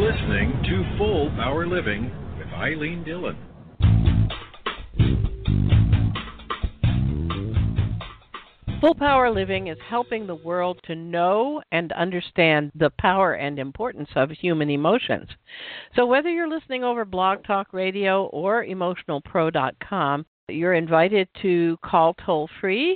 listening to Full Power Living with Eileen Dillon. Full Power Living is helping the world to know and understand the power and importance of human emotions. So whether you're listening over Blog Talk Radio or EmotionalPro.com, you're invited to call toll-free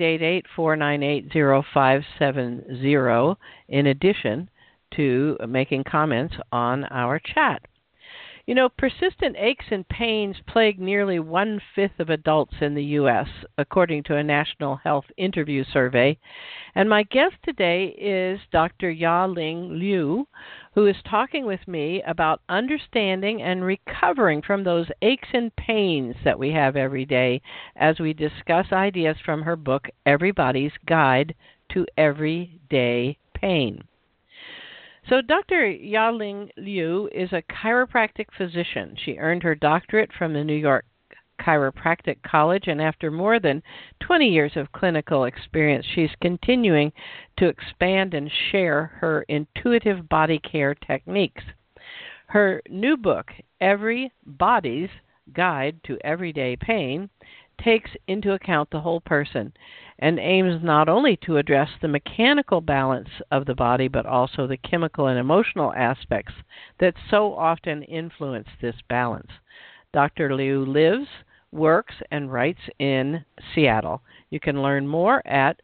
888-498-0570 in addition to making comments on our chat. You know, persistent aches and pains plague nearly 1/5 of adults in the U.S., according to a National Health Interview survey. And my guest today is Dr. Ya-Ling Liu, who is talking with me about understanding and recovering from those aches and pains that we have every day as we discuss ideas from her book, Everybody's Guide to Everyday Pain. So Dr. Ya-Ling Liu is a chiropractic physician. She earned her doctorate from the New York Chiropractic College, and after more than 20 years of clinical experience, she's continuing to expand and share her intuitive body care techniques. Her new book, Everybody's Guide to Everyday Pain, takes into account the whole person and aims not only to address the mechanical balance of the body, but also the chemical and emotional aspects that so often influence this balance. Dr. Liu lives, works, and writes in Seattle. You can learn more at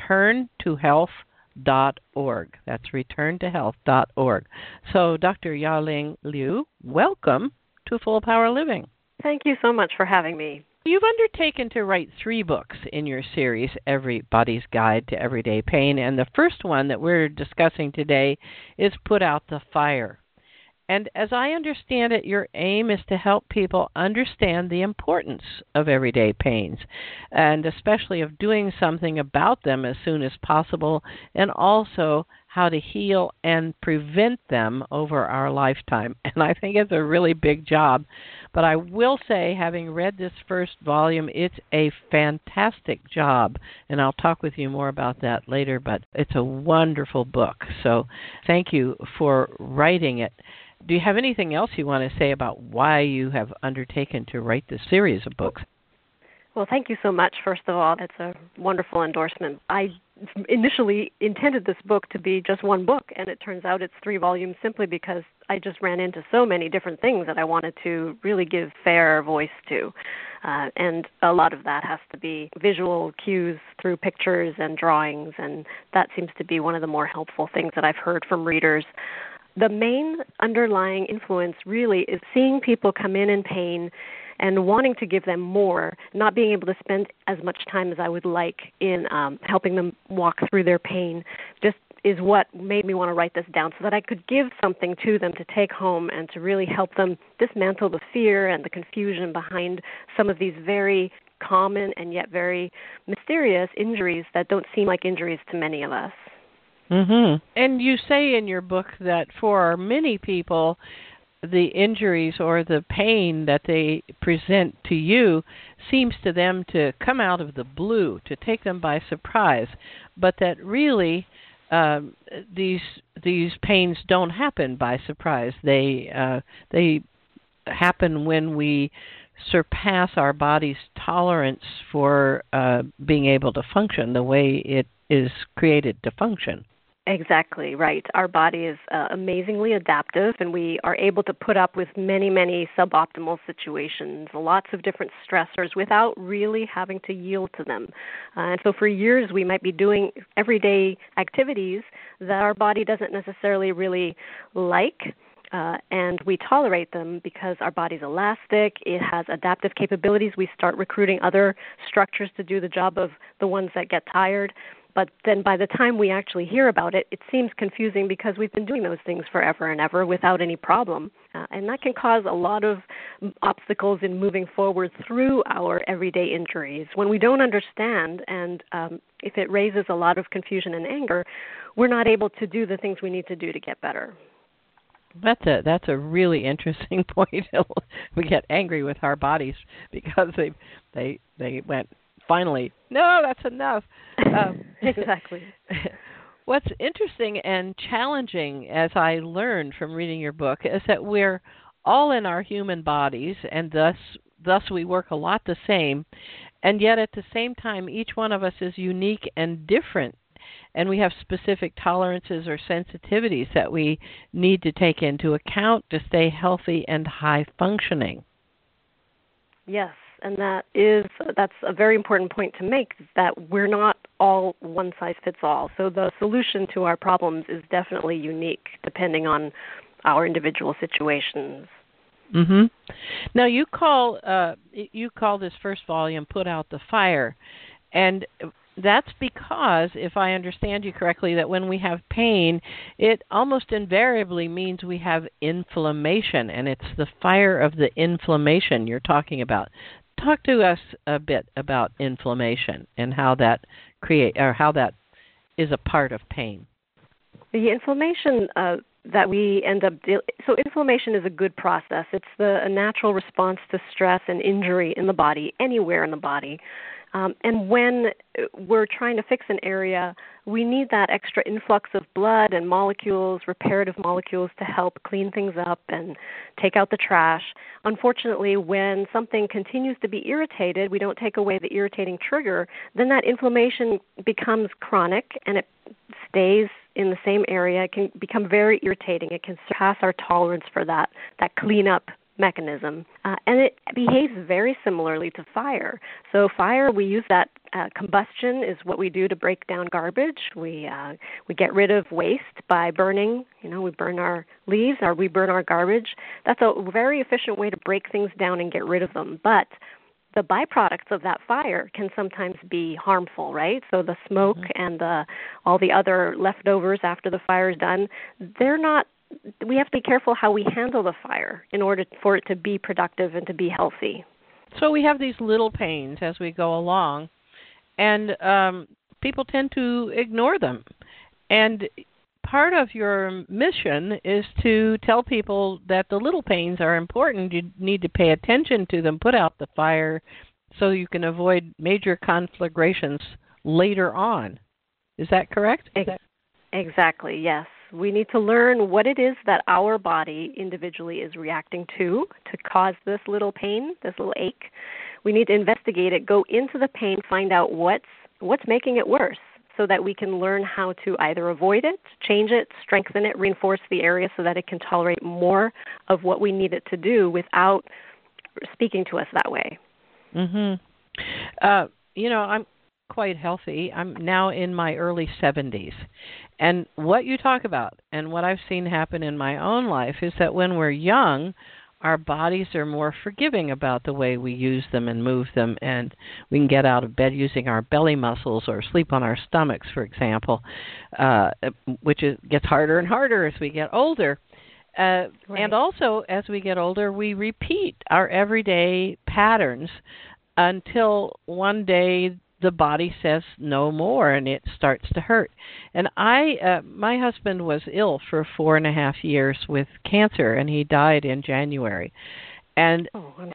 returntohealth.org. That's returntohealth.org. So, Dr. Ya-Ling Liu, welcome to Full Power Living. Thank you so much for having me. You've undertaken to write 3 books in your series, Everybody's Guide to Everyday Pain, and the first one that we're discussing today is Put Out the Fire. And as I understand it, your aim is to help people understand the importance of everyday pains, and especially of doing something about them as soon as possible, and also how to heal and prevent them over our lifetime. And I think it's a really big job. But I will say, having read this first volume, it's a fantastic job. And I'll talk with you more about that later, but it's a wonderful book. So thank you for writing it. Do you have anything else you want to say about why you have undertaken to write this series of books? Well, thank you so much, first of all. It's a wonderful endorsement. I initially intended this book to be just one book, and it turns out it's 3 volumes simply because I just ran into so many different things that I wanted to really give fair voice to. And a lot of that has to be visual cues through pictures and drawings, and that seems to be one of the more helpful things that I've heard from readers. The main underlying influence really is seeing people come in pain and wanting to give them more, not being able to spend as much time as I would like in helping them walk through their pain, just is what made me want to write this down so that I could give something to them to take home and to really help them dismantle the fear and the confusion behind some of these very common and yet very mysterious injuries that don't seem like injuries to many of us. Mm-hmm. And you say in your book that for many people, the injuries or the pain that they present to you seems to them to come out of the blue, to take them by surprise, but that really these pains don't happen by surprise. They happen when we surpass our body's tolerance for being able to function the way it is created to function. Exactly, right. Our body is amazingly adaptive, and we are able to put up with many, many suboptimal situations, lots of different stressors without really having to yield to them. And so for years we might be doing everyday activities that our body doesn't necessarily really like, and we tolerate them because our body's elastic, it has adaptive capabilities. We start recruiting other structures to do the job of the ones that get tired. But then by the time we actually hear about it, it seems confusing because we've been doing those things forever and ever without any problem. And that can cause a lot of obstacles in moving forward through our everyday injuries. When we don't understand and if it raises a lot of confusion and anger, we're not able to do the things we need to do to get better. That's a really interesting point. We get angry with our bodies because they went, finally, no, that's enough. Exactly. What's interesting and challenging, as I learned from reading your book, is that we're all in our human bodies, and thus we work a lot the same, and yet at the same time, each one of us is unique and different, and we have specific tolerances or sensitivities that we need to take into account to stay healthy and high functioning. Yes, and that's a very important point to make, that we're not all one size fits all. So the solution to our problems is definitely unique depending on our individual situations. Mhm. Now you call this first volume "Put Out the Fire," and that's because, if I understand you correctly, that when we have pain, it almost invariably means we have inflammation, and it's the fire of the inflammation you're talking about. Talk to us a bit about inflammation and how that is a part of pain. The inflammation that we end up so inflammation is a good process. It's a natural response to stress and injury in the body, anywhere in the body. And when we're trying to fix an area, we need that extra influx of blood and molecules, reparative molecules, to help clean things up and take out the trash. Unfortunately, when something continues to be irritated, we don't take away the irritating trigger, then that inflammation becomes chronic and it stays in the same area. It can become very irritating. It can surpass our tolerance for that cleanup mechanism. And it behaves very similarly to fire. So fire, we use that combustion is what we do to break down garbage. We get rid of waste by burning. We burn our leaves or we burn our garbage. That's a very efficient way to break things down and get rid of them. But the byproducts of that fire can sometimes be harmful, right? So the smoke and all the other leftovers after the fire is done, we have to be careful how we handle the fire in order for it to be productive and to be healthy. So we have these little pains as we go along, and people tend to ignore them. And part of your mission is to tell people that the little pains are important. You need to pay attention to them, put out the fire, so you can avoid major conflagrations later on. Is that correct? Exactly, yes. We need to learn what it is that our body individually is reacting to cause this little pain, this little ache. We need to investigate it, go into the pain, find out what's making it worse, so that we can learn how to either avoid it, change it, strengthen it, reinforce the area so that it can tolerate more of what we need it to do without speaking to us that way. Mhm. I'm quite healthy. I'm now in my early 70s. And what you talk about and what I've seen happen in my own life is that when we're young, our bodies are more forgiving about the way we use them and move them, and we can get out of bed using our belly muscles or sleep on our stomachs, for example, which gets harder and harder as we get older. Right. And also, as we get older, we repeat our everyday patterns until one day the body says no more and it starts to hurt. And my husband was ill for 4.5 years with cancer, and he died in January. And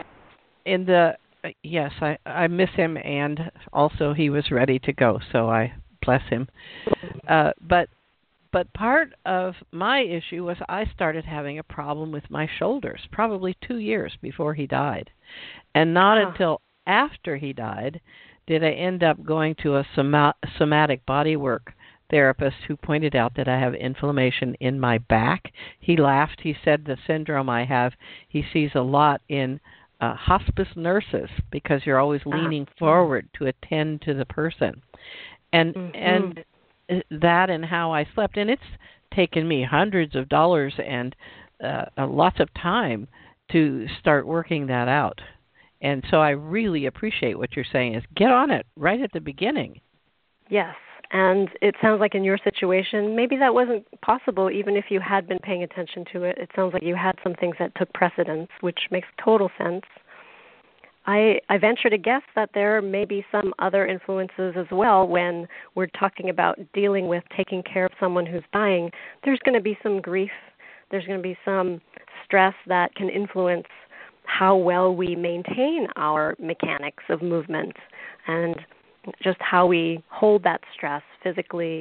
yes, I miss him, and also he was ready to go, so I bless him. But part of my issue was I started having a problem with my shoulders probably 2 years before he died. And not until after he died did I end up going to a somatic bodywork therapist who pointed out that I have inflammation in my back. He laughed. He said the syndrome I have, he sees a lot in hospice nurses, because you're always leaning forward to attend to the person. And that and how I slept. And it's taken me hundreds of dollars and lots of time to start working that out. And so I really appreciate what you're saying is get on it right at the beginning. Yes, and it sounds like in your situation, maybe that wasn't possible even if you had been paying attention to it. It sounds like you had some things that took precedence, which makes total sense. I venture to guess that there may be some other influences as well when we're talking about dealing with taking care of someone who's dying. There's going to be some grief. There's going to be some stress that can influence how well we maintain our mechanics of movement and just how we hold that stress physically,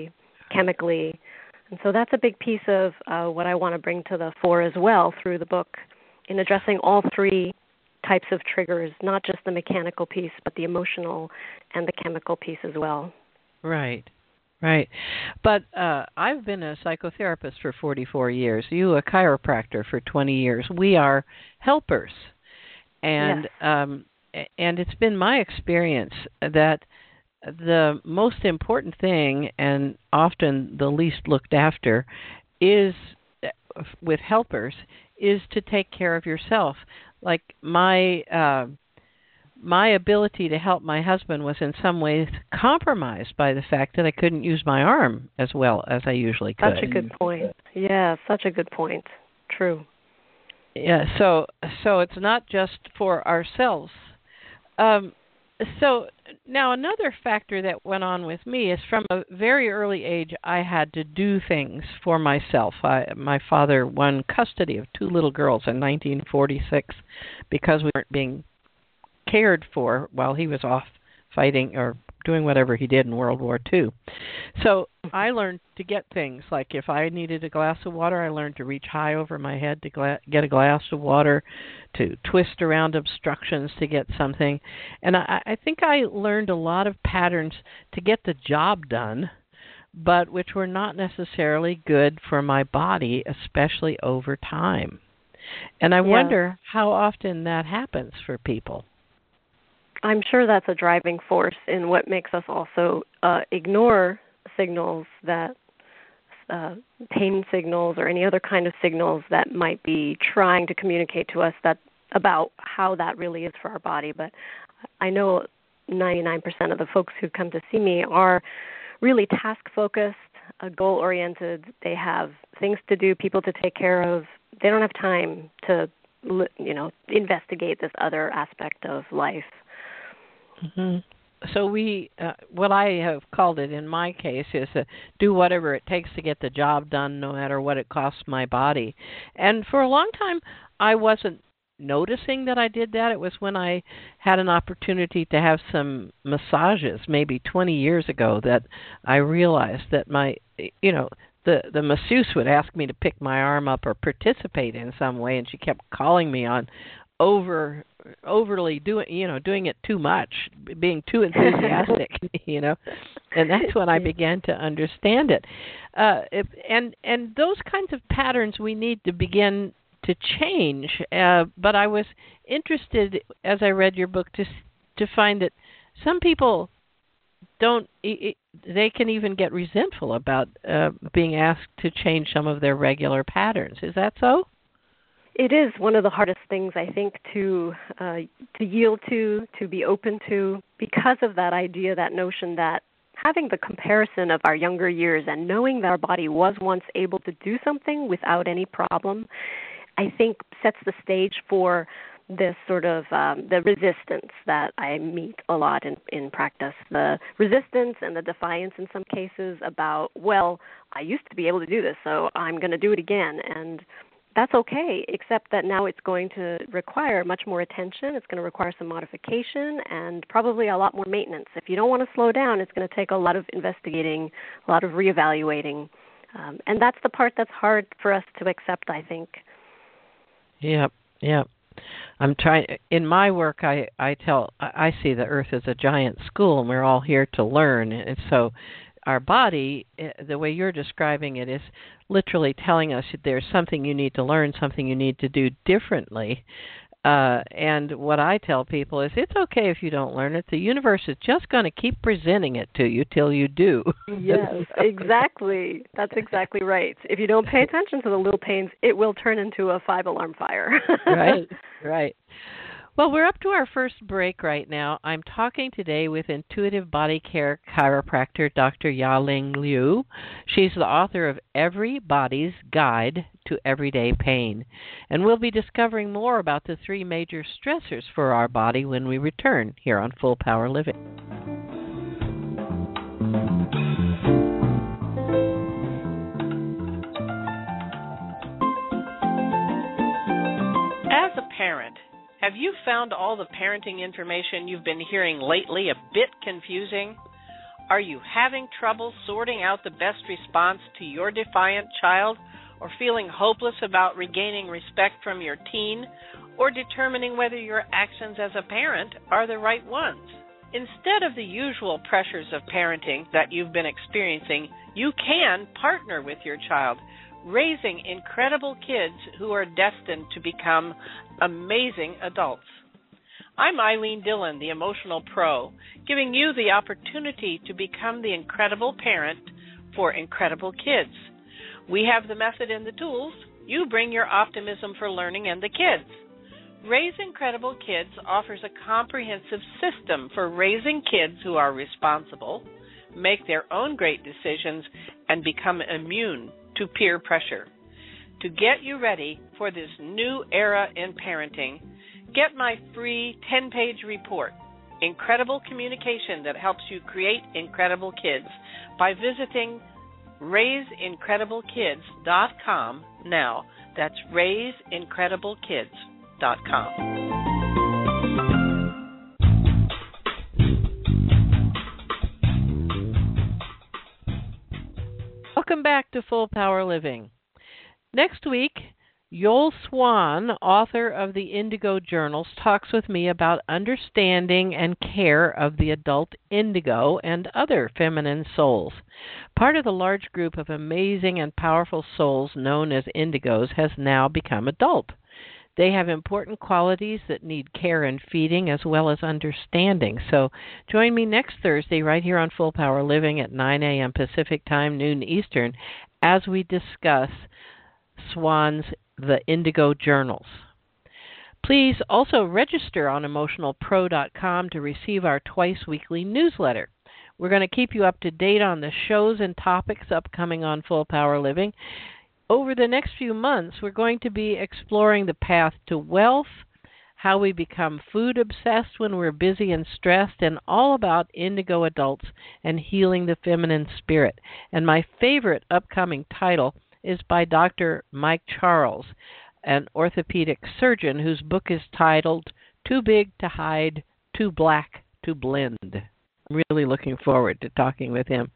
chemically. And so that's a big piece of what I want to bring to the fore as well through the book, in addressing all three types of triggers, not just the mechanical piece, but the emotional and the chemical piece as well. Right. Right. But I've been a psychotherapist for 44 years, you a chiropractor for 20 years. We are helpers. And yes. And it's been my experience that the most important thing, and often the least looked after, is with helpers, is to take care of yourself. Like my ability to help my husband was in some ways compromised by the fact that I couldn't use my arm as well as I usually could. Such a good point. Yeah, such a good point. True. Yeah, so it's not just for ourselves. So now another factor that went on with me is from a very early age I had to do things for myself. My father won custody of 2 little girls in 1946 because we weren't being cared for while he was off fighting or doing whatever he did in World War II. So I learned to get things like if I needed a glass of water, I learned to reach high over my head to get a glass of water, to twist around obstructions to get something. And I think I learned a lot of patterns to get the job done, but which were not necessarily good for my body, especially over time. And I wonder how often that happens for people. I'm sure that's a driving force in what makes us also ignore signals that, pain signals or any other kind of signals that might be trying to communicate to us that about how that really is for our body. But I know 99% of the folks who come to see me are really task-focused, goal-oriented. They have things to do, people to take care of. They don't have time to, investigate this other aspect of life. Mm-hmm. So we, what I have called it in my case is do whatever it takes to get the job done, no matter what it costs my body. And for a long time, I wasn't noticing that I did that. It was when I had an opportunity to have some massages, maybe 20 years ago, that I realized that the masseuse would ask me to pick my arm up or participate in some way, and she kept calling me on overly doing it too much, being too enthusiastic, and that's when I began to understand it. And those kinds of patterns we need to begin to change. But I was interested, as I read your book, to find that some people don't. They can even get resentful about being asked to change some of their regular patterns. Is that so? It is one of the hardest things, I think, to yield to be open to, because of that idea, that notion that having the comparison of our younger years and knowing that our body was once able to do something without any problem, I think sets the stage for this sort of the resistance that I meet a lot in practice. The resistance and the defiance in some cases about, well, I used to be able to do this, so I'm going to do it again. And that's okay, except that now it's going to require much more attention. It's going to require some modification and probably a lot more maintenance. If you don't want to slow down, it's going to take a lot of investigating, a lot of reevaluating. And that's the part that's hard for us to accept, I think. Yep. I'm trying. In my work, I see the Earth as a giant school, and we're all here to learn. And so our body, the way you're describing it, is literally telling us there's something you need to learn, something you need to do differently. And what I tell people is it's okay if you don't learn it. The universe is just going to keep presenting it to you till you do. Yes, exactly. That's exactly right. If you don't pay attention to the little pains, it will turn into a 5-alarm fire. Right. Well, we're up to our first break right now. I'm talking today with intuitive body care chiropractor Dr. Ya-Ling Liu. She's the author of Every Body's Guide to Everyday Pain. And we'll be discovering more about the 3 major stressors for our body when we return here on Full Power Living. As a parent, have you found all the parenting information you've been hearing lately a bit confusing? Are you having trouble sorting out the best response to your defiant child, or feeling hopeless about regaining respect from your teen, or determining whether your actions as a parent are the right ones? Instead of the usual pressures of parenting that you've been experiencing, you can partner with your child, raising incredible kids who are destined to become amazing adults. I'm Eileen Dillon, the Emotional Pro, giving you the opportunity to become the incredible parent for incredible kids. We have the method and the tools. You bring your optimism for learning and the kids. Raise Incredible Kids offers a comprehensive system for raising kids who are responsible, make their own great decisions, and become immune to peer pressure. To get you ready for this new era in parenting, get my free 10-page report, Incredible Communication that helps you create incredible kids, by visiting RaiseIncredibleKids.com now. That's RaiseIncredibleKids.com. Welcome back to Full Power Living. Next week, Yoel Swan, author of the Indigo Journals, talks with me about understanding and care of the adult indigo and other feminine souls. Part of the large group of amazing and powerful souls known as indigos has now become adult. They have important qualities that need care and feeding as well as understanding. So join me next Thursday right here on Full Power Living at 9 a.m. Pacific Time, noon Eastern, as we discuss Swan's The Indigo Journals. Please also register on emotionalpro.com to receive our twice-weekly newsletter. We're going to keep you up to date on the shows and topics upcoming on Full Power Living. Over the next few months, we're going to be exploring the path to wealth, how we become food obsessed when we're busy and stressed, and all about indigo adults and healing the feminine spirit. And my favorite upcoming title is by Dr. Mike Charles, an orthopedic surgeon whose book is titled Too Big to Hide, Too Black to Blend. I'm really looking forward to talking with him.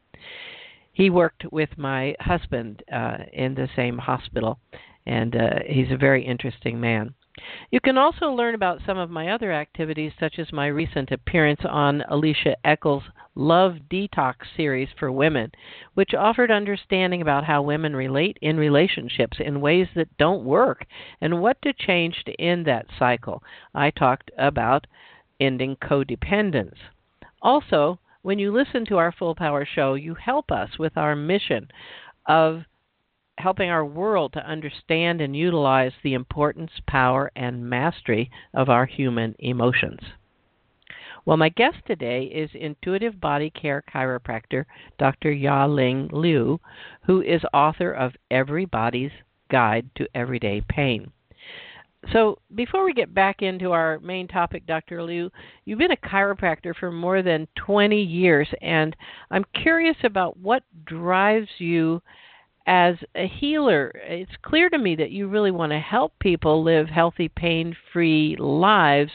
He worked with my husband in the same hospital, and he's a very interesting man. You can also learn about some of my other activities, such as my recent appearance on Alicia Eccles' Love Detox series for women, which offered understanding about how women relate in relationships in ways that don't work and what to change to end that cycle. I talked about ending codependence. Also, when you listen to our Full Power show, you help us with our mission of helping our world to understand and utilize the importance, power, and mastery of our human emotions. Well, my guest today is intuitive body care chiropractor Dr. Ya-Ling Liu, who is author of Everybody's Guide to Everyday Pain. So before we get back into our main topic, Dr. Liu, you've been a chiropractor for more than 20 years, and I'm curious about what drives you as a healer. It's clear to me that you really want to help people live healthy, pain-free lives.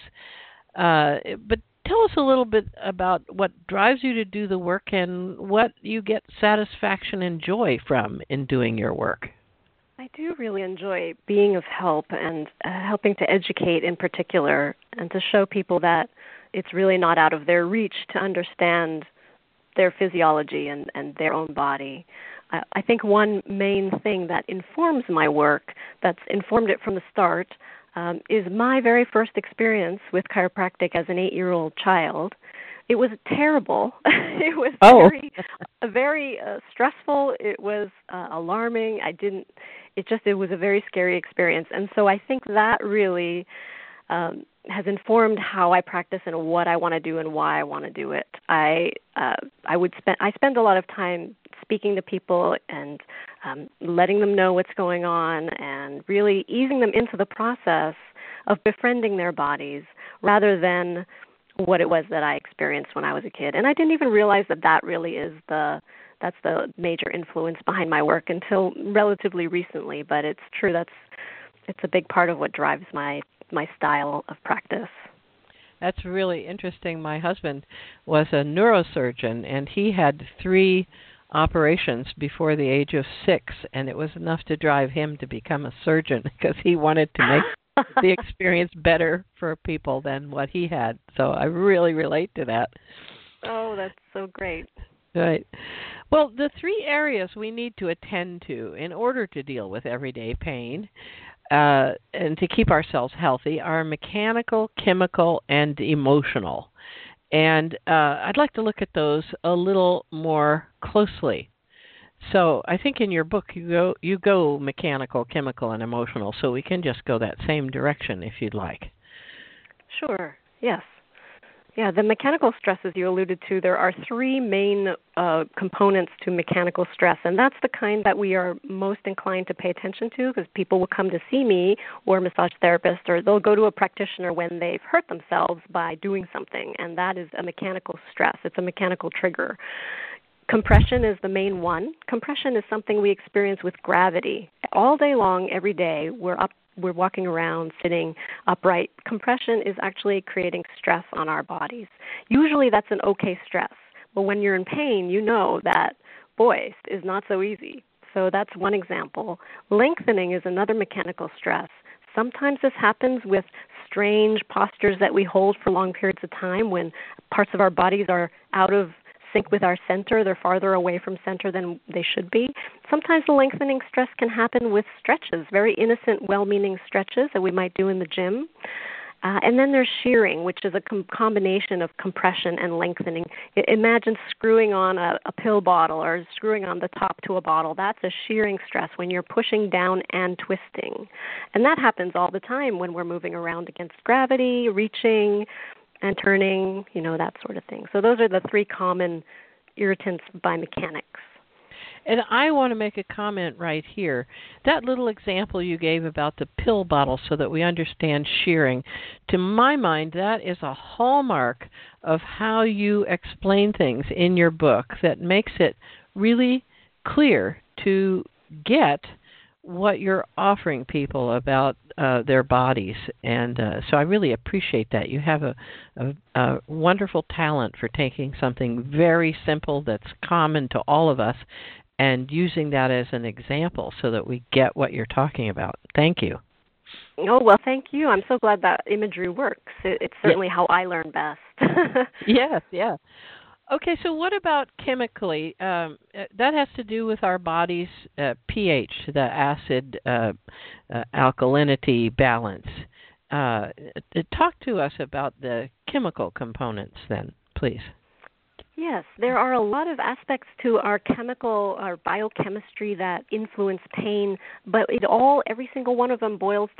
But tell us a little bit about what drives you to do the work and what you get satisfaction and joy from in doing your work. I do really enjoy being of help and helping to educate in particular, and to show people that it's really not out of their reach to understand their physiology and their own body. I think one main thing that informs my work, that's informed it from the start, is my very first experience with chiropractic as an 8-year-old child. It was terrible. It was very stressful. It was alarming. It was a very scary experience. And so I think that really has informed how I practice and what I want to do and why I want to do it. I spend a lot of time speaking to people and letting them know what's going on and really easing them into the process of befriending their bodies rather than what it was that I experienced when I was a kid. And I didn't even realize that really is that's the major influence behind my work until relatively recently, but it's true, it's a big part of what drives my style of practice. That's really interesting. My husband was a neurosurgeon, and he had 3 operations before the age of 6, and it was enough to drive him to become a surgeon because he wanted to make the experience better for people than what he had. So I really relate to that. Oh, that's so great. Right. Well, the 3 areas we need to attend to in order to deal with everyday pain and to keep ourselves healthy are mechanical, chemical, and emotional. And I'd like to look at those a little more closely. So I think in your book you go mechanical, chemical, and emotional, so we can just go that same direction if you'd like. Sure, yes. Yeah, the mechanical stresses you alluded to, there are 3 main components to mechanical stress, and that's the kind that we are most inclined to pay attention to because people will come to see me or a massage therapist, or they'll go to a practitioner when they've hurt themselves by doing something, and that is a mechanical stress. It's a mechanical trigger. Compression is the main one. Compression is something we experience with gravity. All day long, every day, we're walking around, sitting upright. Compression is actually creating stress on our bodies. Usually that's an okay stress. But when you're in pain, you know that, boy, is not so easy. So that's one example. Lengthening is another mechanical stress. Sometimes this happens with strange postures that we hold for long periods of time when parts of our bodies are out of sync with our center. They're farther away from center than they should be. Sometimes the lengthening stress can happen with stretches, very innocent, well-meaning stretches that we might do in the gym. And then there's shearing, which is a combination of compression and lengthening. Imagine screwing on a pill bottle or screwing on the top to a bottle. That's a shearing stress when you're pushing down and twisting. And that happens all the time when we're moving around against gravity, reaching and turning, that sort of thing. So those are the 3 common irritants by mechanics. And I want to make a comment right here. That little example you gave about the pill bottle so that we understand shearing, to my mind, that is a hallmark of how you explain things in your book that makes it really clear to get what you're offering people about their bodies. And so I really appreciate that. You have a wonderful talent for taking something very simple that's common to all of us and using that as an example so that we get what you're talking about. Thank you. Oh, well, thank you. I'm so glad that imagery works. It's certainly how I learn best. Yes, yeah. Okay, so what about chemically? That has to do with our body's pH, the acid alkalinity balance. Talk to us about the chemical components then, please. Yes, there are a lot of aspects to our biochemistry that influence pain, but every single one of them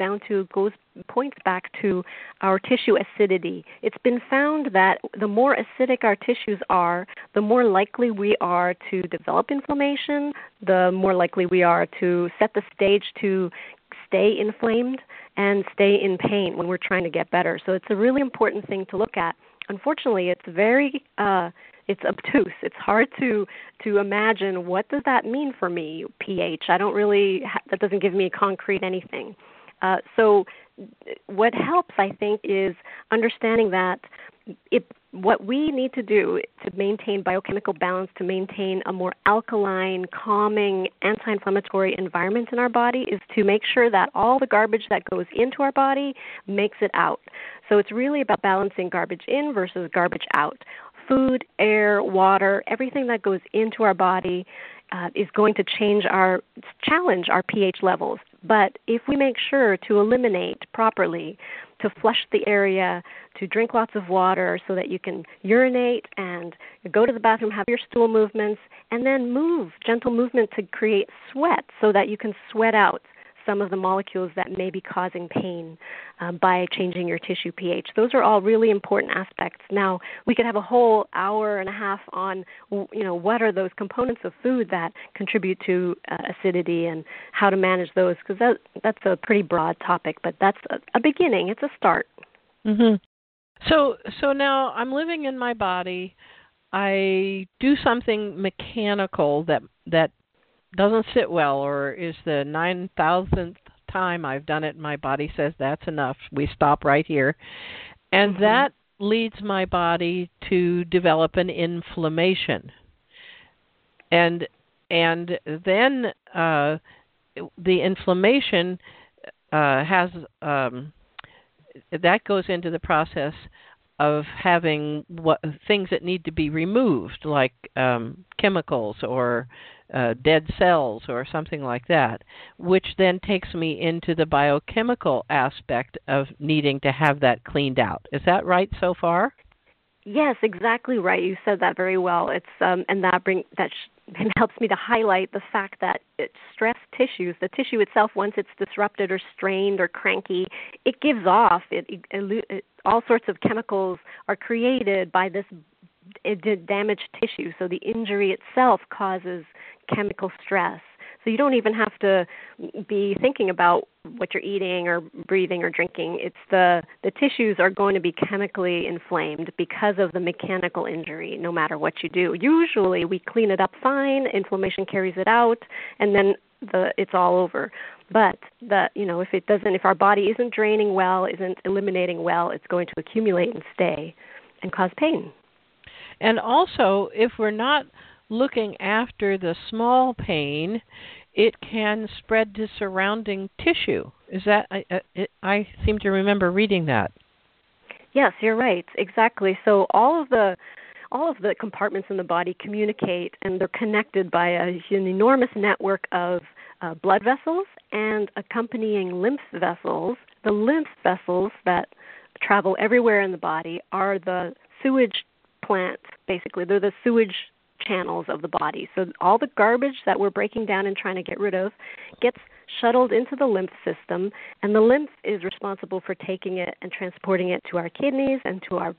points back to our tissue acidity. It's been found that the more acidic our tissues are, the more likely we are to develop inflammation, the more likely we are to set the stage to stay inflamed and stay in pain when we're trying to get better. So it's a really important thing to look at. Unfortunately, it's it's obtuse. It's hard to imagine, what does that mean for me, pH? That doesn't give me concrete anything. So what helps, I think, is understanding that what we need to do to maintain biochemical balance, to maintain a more alkaline, calming, anti-inflammatory environment in our body, is to make sure that all the garbage that goes into our body makes it out. So it's really about balancing garbage in versus garbage out. Food, air, water, everything that goes into our body is going to challenge our pH levels. But if we make sure to eliminate properly, to flush the area, to drink lots of water so that you can urinate and go to the bathroom, have your stool movements, and then gentle movement to create sweat so that you can sweat out some of the molecules that may be causing pain by changing your tissue pH. Those are all really important aspects. Now, we could have a whole hour and a half on, what are those components of food that contribute to acidity and how to manage those, because that's a pretty broad topic, but that's a beginning. It's a start. Mm-hmm. So now I'm living in my body. I do something mechanical that doesn't sit well, or is the 9,000th time I've done it, my body says that's enough. We stop right here. And that leads my body to develop an inflammation. And then the inflammation has that goes into the process of having things that need to be removed, like chemicals or dead cells or something like that, which then takes me into the biochemical aspect of needing to have that cleaned out. Is that right so far? Yes, exactly right. You said that very well. It's and that helps me to highlight the fact that stressed tissues, the tissue itself, once it's disrupted or strained or cranky, it gives off. All sorts of chemicals are created by this damaged tissue. So the injury itself causes chemical stress. So you don't even have to be thinking about what you're eating or breathing or drinking. It's the tissues are going to be chemically inflamed because of the mechanical injury, no matter what you do. Usually we clean it up fine, inflammation carries it out, and then it's all over. But if our body isn't draining well, isn't eliminating well, it's going to accumulate and stay and cause pain. And also, if we're not looking after the small pain, it can spread to surrounding tissue. Is that I seem to remember reading that. Yes, you're right. Exactly. So all of the compartments in the body communicate, and they're connected by an enormous network of blood vessels and accompanying lymph vessels. The lymph vessels that travel everywhere in the body are the sewage plants, basically. They're the sewage channels of the body. So all the garbage that we're breaking down and trying to get rid of gets shuttled into the lymph system, and the lymph is responsible for taking it and transporting it to our kidneys and to our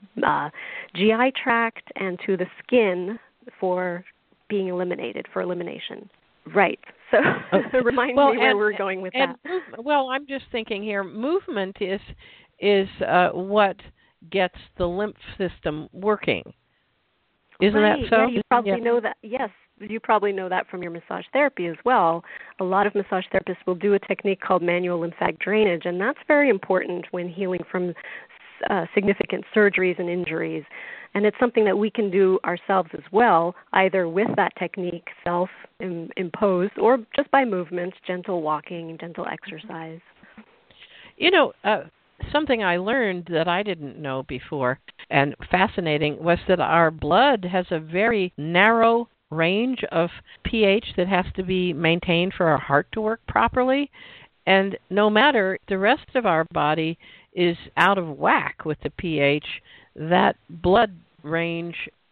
GI tract and to the skin for being eliminated, for elimination. Right. So remind me where we're going with that. Well, I'm just thinking here, movement is what gets the lymph system working. Isn't that so? Yeah, you probably know that. Yes, you probably know that from your massage therapy as well. A lot of massage therapists will do a technique called manual lymphatic drainage, and that's very important when healing from significant surgeries and injuries. And it's something that we can do ourselves as well, either with that technique, self-imposed, or just by movement, gentle walking, gentle exercise. Something I learned that I didn't know before, and fascinating, was that our blood has a very narrow range of pH that has to be maintained for our heart to work properly. And no matter the rest of our body is out of whack with the pH, that blood range,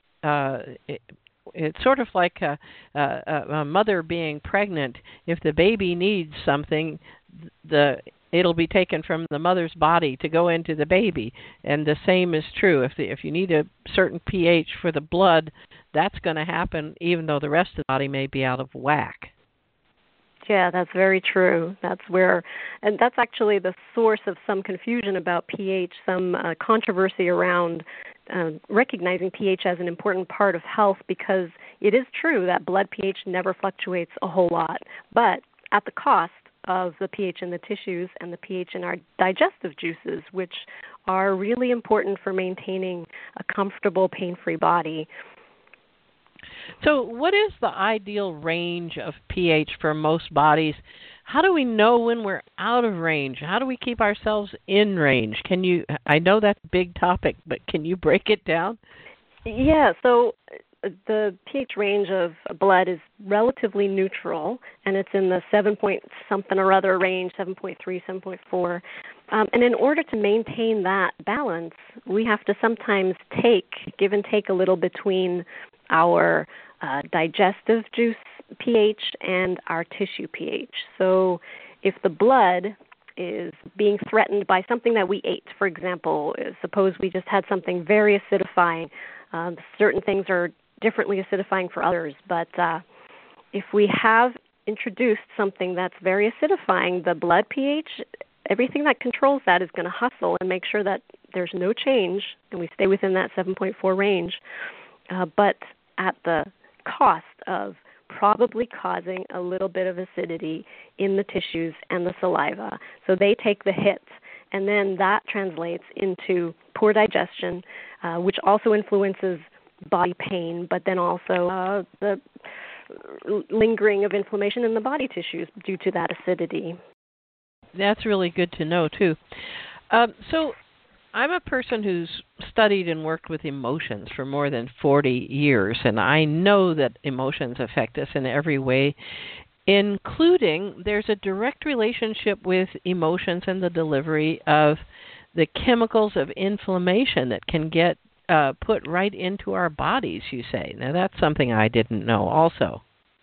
it's sort of like a mother being pregnant. If the baby needs something, it'll be taken from the mother's body to go into the baby. And the same is true. If you need a certain pH for the blood, that's going to happen even though the rest of the body may be out of whack. Yeah, that's very true. And that's actually the source of some confusion about pH, some controversy around recognizing pH as an important part of health, because it is true that blood pH never fluctuates a whole lot, but at the cost of the pH in the tissues and the pH in our digestive juices, which are really important for maintaining a comfortable, pain-free body. So what is the ideal range of pH for most bodies? How do we know when we're out of range? How do we keep ourselves in range? I know that's a big topic, but can you break it down? Yeah, so the pH range of blood is relatively neutral, and it's in the 7-point-something or other range, 7.3, 7.4. And in order to maintain that balance, we have to sometimes give and take a little between our digestive juice pH and our tissue pH. So if the blood is being threatened by something that we ate, for example, suppose we just had something very acidifying, certain things are differently acidifying for others, but if we have introduced something that's very acidifying, the blood pH, everything that controls that is going to hustle and make sure that there's no change and we stay within that 7.4 range, but at the cost of probably causing a little bit of acidity in the tissues and the saliva. So they take the hit, and then that translates into poor digestion, which also influences body pain, but then also the lingering of inflammation in the body tissues due to that acidity. That's really good to know, too. So I'm a person who's studied and worked with emotions for more than 40 years, and I know that emotions affect us in every way, including there's a direct relationship with emotions and the delivery of the chemicals of inflammation that can get put right into our bodies, you say. Now, that's something I didn't know also.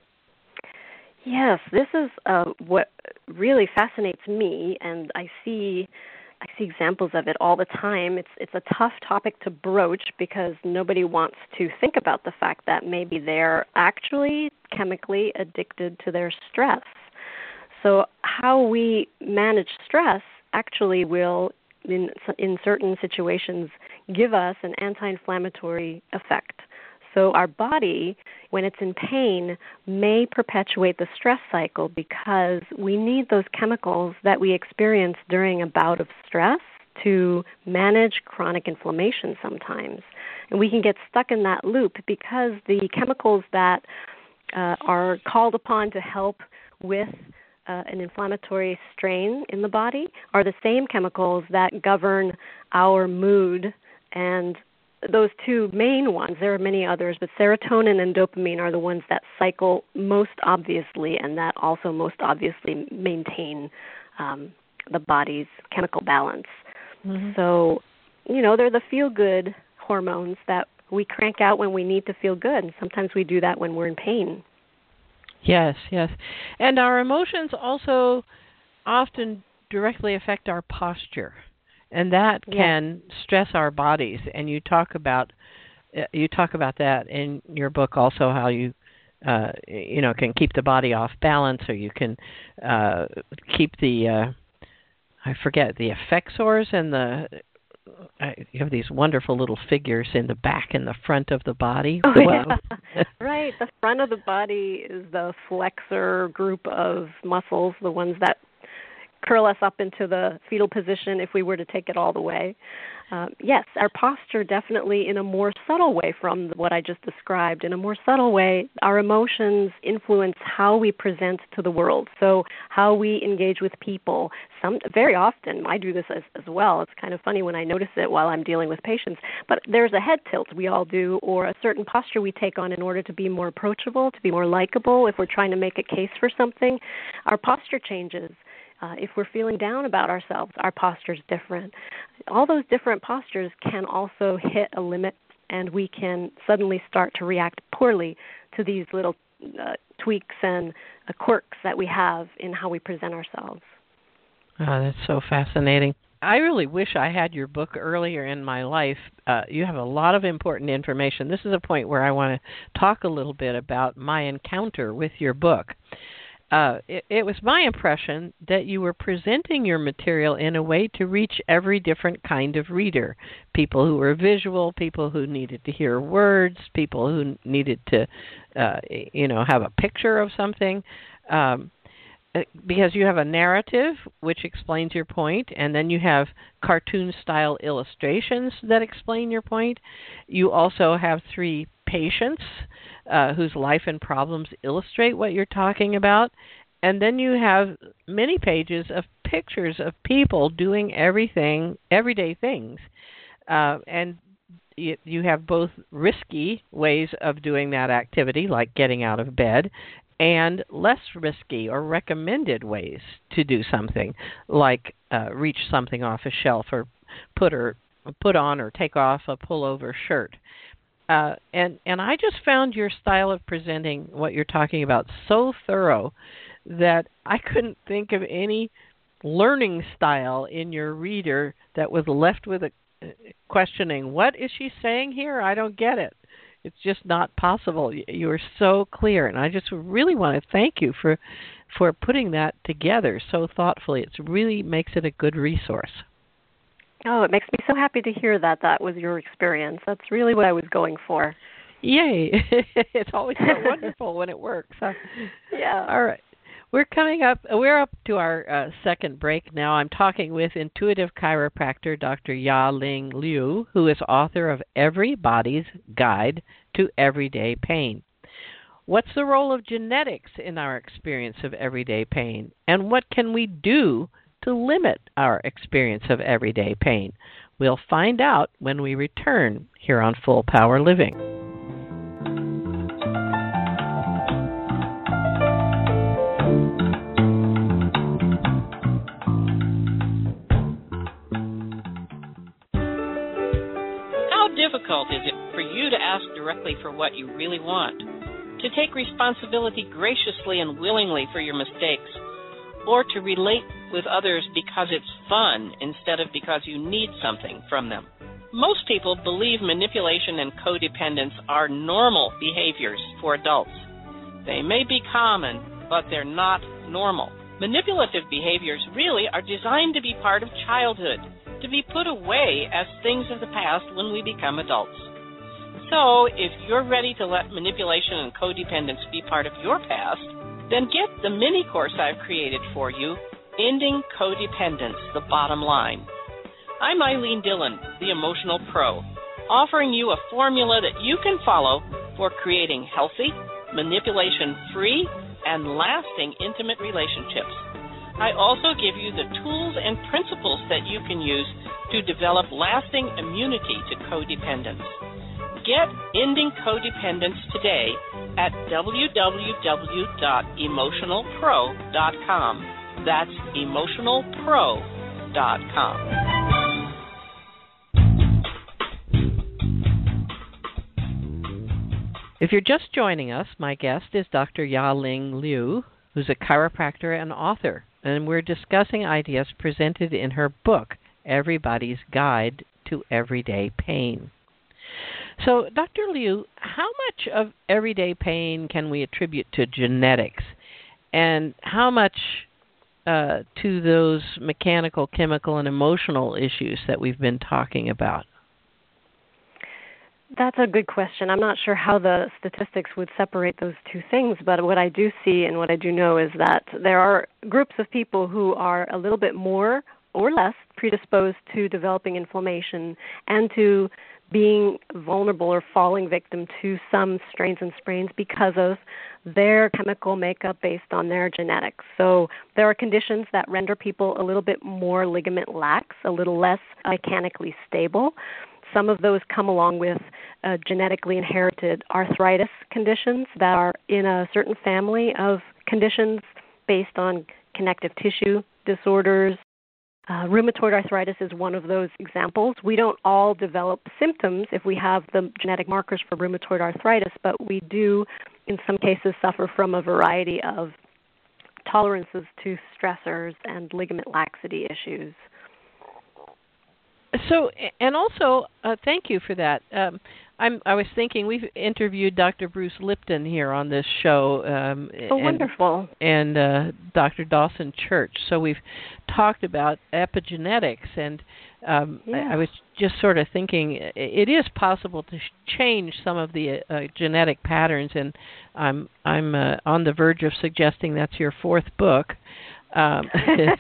Yes, this is what really fascinates me, and I see examples of it all the time. It's a tough topic to broach because nobody wants to think about the fact that maybe they're actually chemically addicted to their stress. So how we manage stress actually will, in certain situations, give us an anti-inflammatory effect. So our body, when it's in pain, may perpetuate the stress cycle because we need those chemicals that we experience during a bout of stress to manage chronic inflammation sometimes. And we can get stuck in that loop because the chemicals that are called upon to help with an inflammatory strain in the body are the same chemicals that govern our mood. And those two main ones, there are many others, but serotonin and dopamine are the ones that cycle most obviously and that also most obviously maintain the body's chemical balance. Mm-hmm. So, they're the feel-good hormones that we crank out when we need to feel good, and sometimes we do that when we're in pain. Yes, yes. And our emotions also often directly affect our posture. And that can stress our bodies, and you talk about that in your book also, how you can keep the body off balance, or you can keep the the effexors and you have these wonderful little figures in the back and the front of the body. Oh, yeah. Right. The front of the body is the flexor group of muscles, the ones that curl us up into the fetal position if we were to take it all the way. Yes, our posture definitely in a more subtle way from what I just described. In a more subtle way, our emotions influence how we present to the world, so how we engage with people. Very often, I do this as well. It's kind of funny when I notice it while I'm dealing with patients, but there's a head tilt we all do, or a certain posture we take on in order to be more approachable, to be more likable. If we're trying to make a case for something, our posture changes. If we're feeling down about ourselves, our posture's different. All those different postures can also hit a limit, and we can suddenly start to react poorly to these little tweaks and quirks that we have in how we present ourselves. Oh, that's so fascinating. I really wish I had your book earlier in my life. You have a lot of important information. This is a point where I want to talk a little bit about my encounter with your book. It was my impression that you were presenting your material in a way to reach every different kind of reader. People who were visual, people who needed to hear words, people who needed to, have a picture of something. Because you have a narrative which explains your point, and then you have cartoon-style illustrations that explain your point. You also have 3 patients whose life and problems illustrate what you're talking about. And then you have many pages of pictures of people doing everyday things. And you have both risky ways of doing that activity, like getting out of bed, and less risky or recommended ways to do something, like reach something off a shelf or put on or take off a pullover shirt. And I just found your style of presenting what you're talking about so thorough that I couldn't think of any learning style in your reader that was left with a questioning, what is she saying here? I don't get it. It's just not possible. You are so clear, and I just really want to thank you for putting that together so thoughtfully. It really makes it a good resource. Oh, it makes me so happy to hear that was your experience. That's really what I was going for. Yay. It's always so wonderful when it works. Huh? Yeah. All right. We're up to our second break now. I'm talking with intuitive chiropractor Dr. Ya-Ling Liu, who is author of Everybody's Guide to Everyday Pain. What's the role of genetics in our experience of everyday pain? And what can we do to limit our experience of everyday pain? We'll find out when we return here on Full Power Living. How difficult is it for you to ask directly for what you really want? To take responsibility graciously and willingly for your mistakes? Or to relate with others because it's fun instead of because you need something from them? Most people believe manipulation and codependence are normal behaviors for adults. They may be common, but they're not normal. Manipulative behaviors really are designed to be part of childhood, to be put away as things of the past when we become adults. So, if you're ready to let manipulation and codependence be part of your past, then get the mini course I've created for you, Ending Codependence, the Bottom Line. I'm Eileen Dillon, the Emotional Pro, offering you a formula that you can follow for creating healthy, manipulation-free, and lasting intimate relationships. I also give you the tools and principles that you can use to develop lasting immunity to codependence. Get Ending Codependence today at www.emotionalpro.com. That's emotionalpro.com. If you're just joining us, my guest is Dr. Ya-Ling Liu, who's a chiropractor and author, and we're discussing ideas presented in her book, Everybody's Guide to Everyday Pain. So, Dr. Liu, how much of everyday pain can we attribute to genetics, and how much to those mechanical, chemical, and emotional issues that we've been talking about? That's a good question. I'm not sure how the statistics would separate those two things, but what I do see and what I do know is that there are groups of people who are a little bit more or less predisposed to developing inflammation and to being vulnerable or falling victim to some strains and sprains because of their chemical makeup based on their genetics. So there are conditions that render people a little bit more ligament lax, a little less mechanically stable. Some of those come along with genetically inherited arthritis conditions that are in a certain family of conditions based on connective tissue disorders. Rheumatoid arthritis is one of those examples. We don't all develop symptoms if we have the genetic markers for rheumatoid arthritis, but we do, in some cases, suffer from a variety of tolerances to stressors and ligament laxity issues. So, and also, thank you for that. I was thinking we've interviewed Dr. Bruce Lipton here on this show. Wonderful. And Dr. Dawson Church. So we've talked about epigenetics, and I was just sort of thinking it is possible to change some of the genetic patterns, and I'm on the verge of suggesting that's your fourth book. Good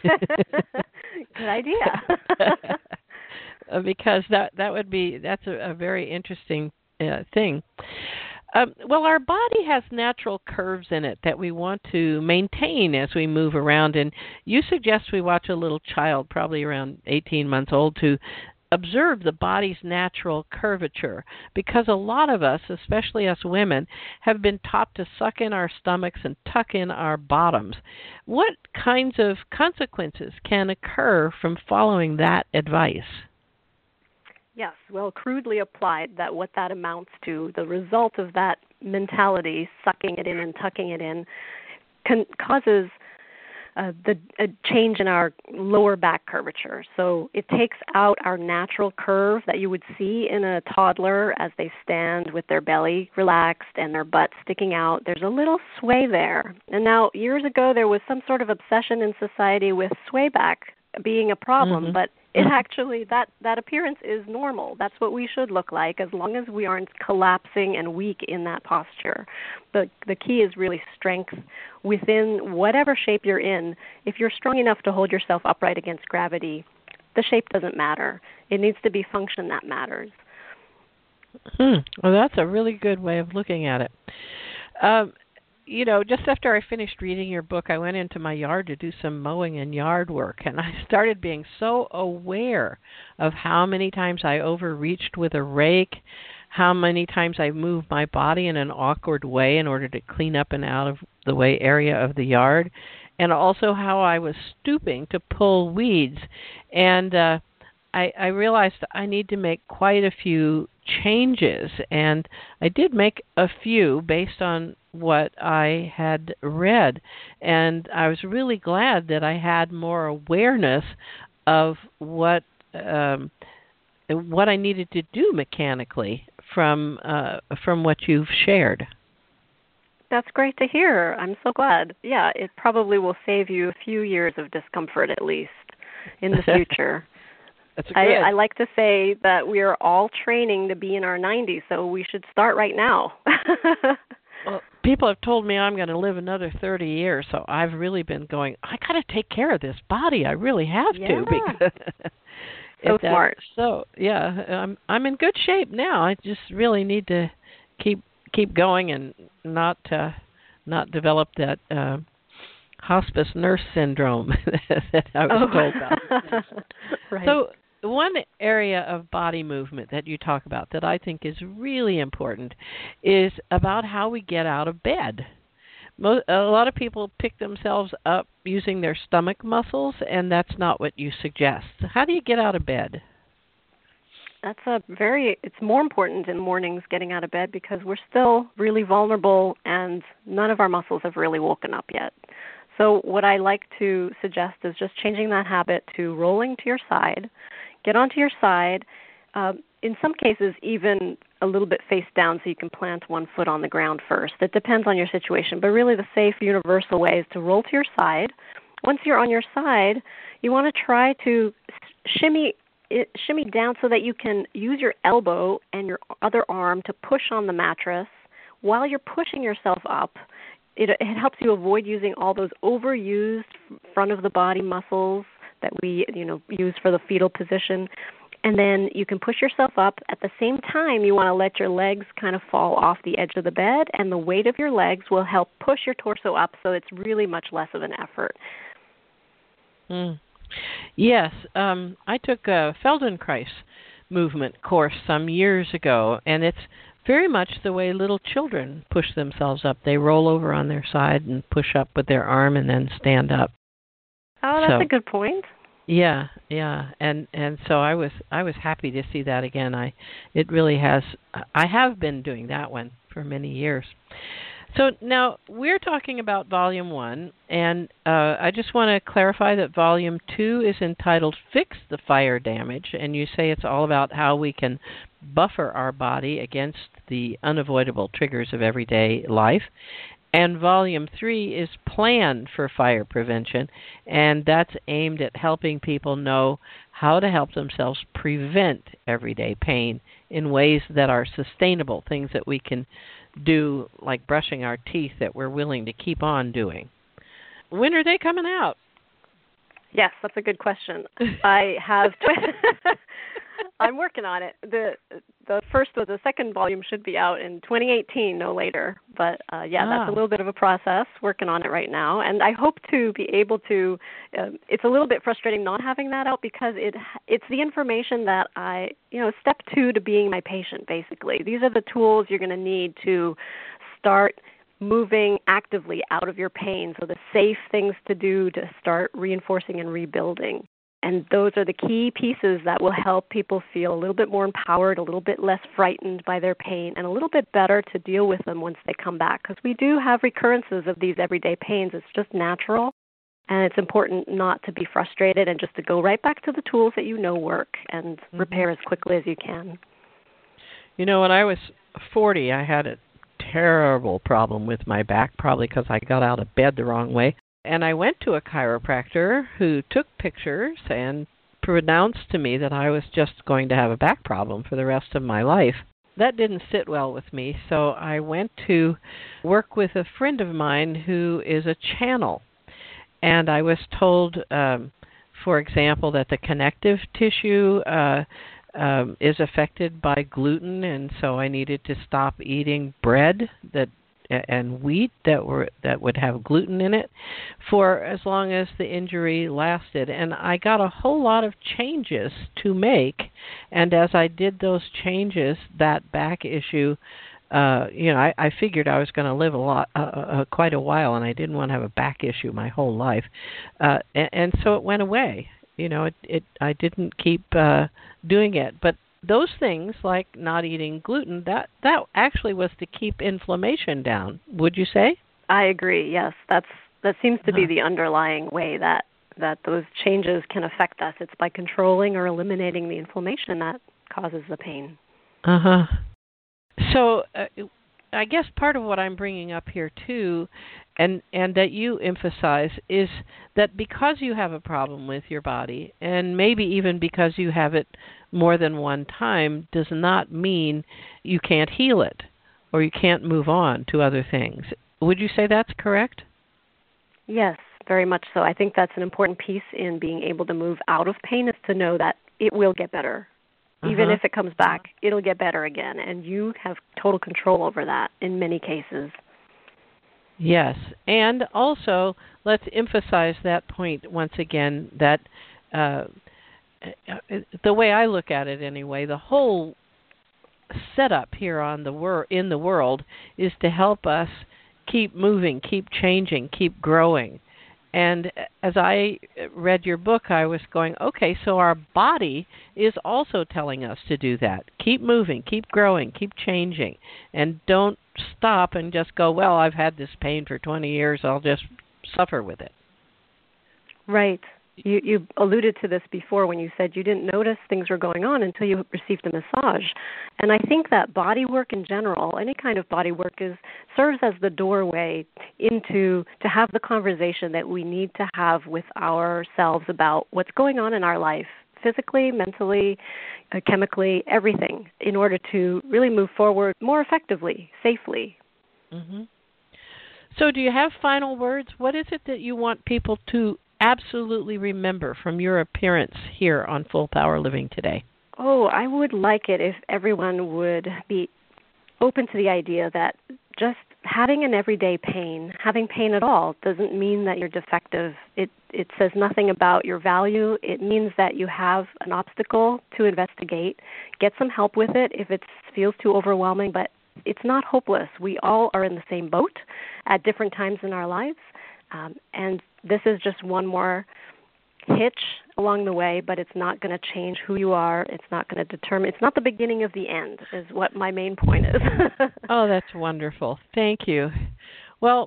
idea. Because that's a very interesting thing. Well, our body has natural curves in it that we want to maintain as we move around, and you suggest we watch a little child, probably around 18 months old, to observe the body's natural curvature, because a lot of us, especially us women, have been taught to suck in our stomachs and tuck in our bottoms. What kinds of consequences can occur from following that advice? Yes, well, crudely applied, that what that amounts to, the result of that mentality, sucking it in and tucking it in, causes a change in our lower back curvature. So it takes out our natural curve that you would see in a toddler as they stand with their belly relaxed and their butt sticking out. There's a little sway there. And now, years ago, there was some sort of obsession in society with sway back being a problem, Mm-hmm. but it actually, that appearance is normal. That's what we should look like as long as we aren't collapsing and weak in that posture. The key is really strength within whatever shape you're in. If you're strong enough to hold yourself upright against gravity, the shape doesn't matter. It needs to be function that matters. Well, that's a really good way of looking at it. Just after I finished reading your book, I went into my yard to do some mowing and yard work, and I started being so aware of how many times I overreached with a rake, how many times I moved my body in an awkward way in order to clean up an out of the way area of the yard, and also how I was stooping to pull weeds. And I realized I need to make quite a few changes, and I did make a few based on what I had read, and I was really glad that I had more awareness of what I needed to do mechanically from what you've shared. That's great to hear. I'm so glad. Yeah, it probably will save you a few years of discomfort at least in the future. That's good. I like to say that we are all training to be in our 90s, so we should start right now. Well, people have told me I'm going to live another 30 years, so I've really been going, I got to take care of this body. I really have to. Because so smart. So, yeah, I'm in good shape now. I just really need to keep going and not develop that hospice nurse syndrome that I was told about. Right. So one area of body movement that you talk about that I think is really important is about how we get out of bed. A lot of people pick themselves up using their stomach muscles, and that's not what you suggest. How do you get out of bed? It's more important in the mornings getting out of bed because we're still really vulnerable and none of our muscles have really woken up yet. So what I like to suggest is just changing that habit to rolling to your side. Get onto your side, in some cases even a little bit face down so you can plant one foot on the ground first. It depends on your situation, but really the safe universal way is to roll to your side. Once you're on your side, you want to try to shimmy down so that you can use your elbow and your other arm to push on the mattress. While you're pushing yourself up, it helps you avoid using all those overused front of the body muscles that we use for the fetal position. And then you can push yourself up. At the same time, you want to let your legs kind of fall off the edge of the bed, and the weight of your legs will help push your torso up so it's really much less of an effort. Yes, I took a Feldenkrais movement course some years ago, and it's very much the way little children push themselves up. They roll over on their side and push up with their arm and then stand up. Oh, that's a good point. Yeah, and so I was happy to see that again. I have been doing that one for many years. So now we're talking about Volume 1, and I just want to clarify that Volume 2 is entitled Fix the Fire Damage, and you say it's all about how we can buffer our body against the unavoidable triggers of everyday life. And Volume 3 is Plan for Fire Prevention, and that's aimed at helping people know how to help themselves prevent everyday pain in ways that are sustainable, things that we can do, like brushing our teeth, that we're willing to keep on doing. When are they coming out? Yes, that's a good question. I'm working on it. The second volume should be out in 2018, no later. But that's a little bit of a process. Working on it right now, and I hope to be able to. It's a little bit frustrating not having that out because it's the information that step 2 to being my patient. Basically, these are the tools you're going to need to start moving actively out of your pain. So the safe things to do to start reinforcing and rebuilding. And those are the key pieces that will help people feel a little bit more empowered, a little bit less frightened by their pain, and a little bit better to deal with them once they come back. Because we do have recurrences of these everyday pains. It's just natural. And it's important not to be frustrated and just to go right back to the tools that work and repair as quickly as you can. When I was 40, I had a terrible problem with my back, probably because I got out of bed the wrong way. And I went to a chiropractor who took pictures and pronounced to me that I was just going to have a back problem for the rest of my life. That didn't sit well with me, so I went to work with a friend of mine who is a channel. And I was told, for example, that the connective tissue is affected by gluten, and so I needed to stop eating bread and wheat that would have gluten in it for as long as the injury lasted. And I got a whole lot of changes to make, and as I did those changes, that back issue, I figured I was going to live quite a while, and I didn't want to have a back issue my whole life, and so it went away. I didn't keep doing it, but those things, like not eating gluten, that actually was to keep inflammation down. Would you say? I agree. Yes, that seems to be the underlying way that those changes can affect us. It's by controlling or eliminating the inflammation that causes the pain. So I guess part of what I'm bringing up here too, and that you emphasize, is that because you have a problem with your body, and maybe even because you have it more than one time, does not mean you can't heal it or you can't move on to other things. Would you say that's correct? Yes, very much so. I think that's an important piece in being able to move out of pain, is to know that it will get better. Even if it comes back, it'll get better again, and you have total control over that in many cases. Yes, and also let's emphasize that point once again, that the way I look at it anyway, the whole setup here in the world is to help us keep moving, keep changing, keep growing. And as I read your book, I was going, okay, so our body is also telling us to do that. Keep moving, keep growing, keep changing, and don't stop and just go, well, I've had this pain for 20 years, I'll just suffer with it. Right. You alluded to this before when you said you didn't notice things were going on until you received a massage. And I think that body work in general, any kind of body work, serves as the doorway to have the conversation that we need to have with ourselves about what's going on in our life, physically, mentally, chemically, everything, in order to really move forward more effectively, safely. Mm-hmm. So do you have final words? What is it that you want people to absolutely remember from your appearance here on Full Power Living today? Oh, I would like it if everyone would be open to the idea that just having an everyday pain, having pain at all, doesn't mean that you're defective. It says nothing about your value. It means that you have an obstacle to investigate. Get some help with it if it feels too overwhelming, but it's not hopeless. We all are in the same boat at different times in our lives. And this is just one more hitch along the way, but it's not going to change who you are. It's not going to determine. It's not the beginning of the end, is what my main point is. Oh, that's wonderful. Thank you. Well,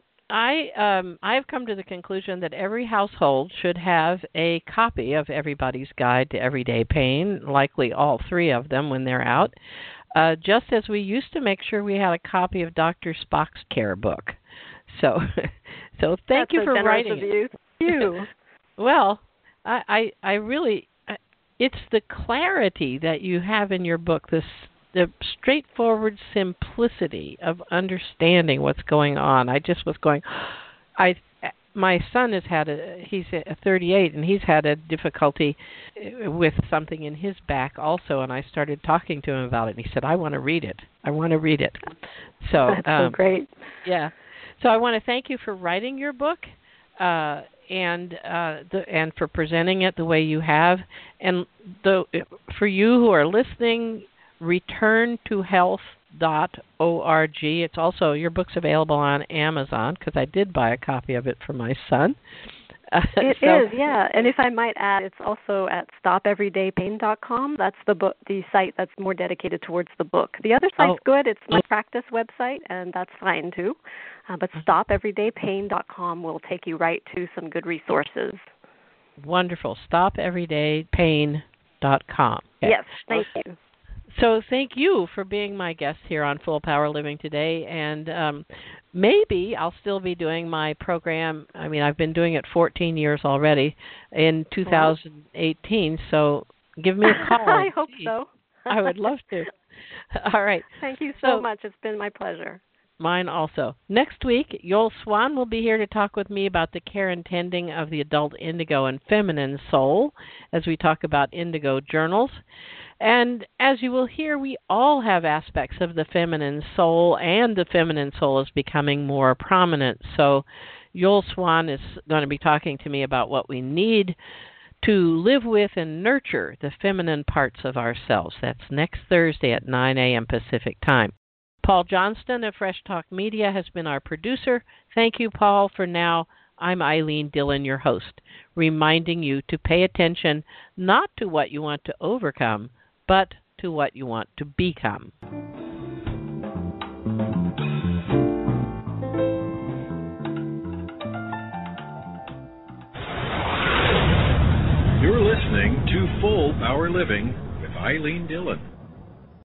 I've come to the conclusion that every household should have a copy of Everybody's Guide to Everyday Pain, likely all three of them when they're out, just as we used to make sure we had a copy of Dr. Spock's Care book. So thank you for writing it. Thank you. Well, I really, it's the clarity that you have in your book, the straightforward simplicity of understanding what's going on. I just was going, my son he's 38, and he's had a difficulty with something in his back also, and I started talking to him about it, and he said, I want to read it. So that's so great. Yeah. So I want to thank you for writing your book, and for presenting it the way you have. And for you who are listening, returntohealth.org. It's also, your book's available on Amazon, because I did buy a copy of it for my son. It is, yeah. And if I might add, it's also at stopeverydaypain.com. That's the site that's more dedicated towards the book. The other site's good. It's my practice website, and that's fine too. But stopeverydaypain.com will take you right to some good resources. Wonderful. Stopeverydaypain.com. Okay. Yes, thank you. So thank you for being my guest here on Full Power Living today. And maybe I'll still be doing my program. I mean, I've been doing it 14 years already in 2018. So give me a call. I hope so. I would love to. All right. Thank you so much. It's been my pleasure. Mine also. Next week, Yoel Swan will be here to talk with me about the care and tending of the adult indigo and feminine soul as we talk about indigo journals. And as you will hear, we all have aspects of the feminine soul, and the feminine soul is becoming more prominent. So Yoel Swan is going to be talking to me about what we need to live with and nurture the feminine parts of ourselves. That's next Thursday at 9 a.m. Pacific Time. Paul Johnston of Fresh Talk Media has been our producer. Thank you, Paul. For now, I'm Eileen Dillon, your host, reminding you to pay attention not to what you want to overcome, but to what you want to become. You're listening to Full Power Living with Eileen Dillon.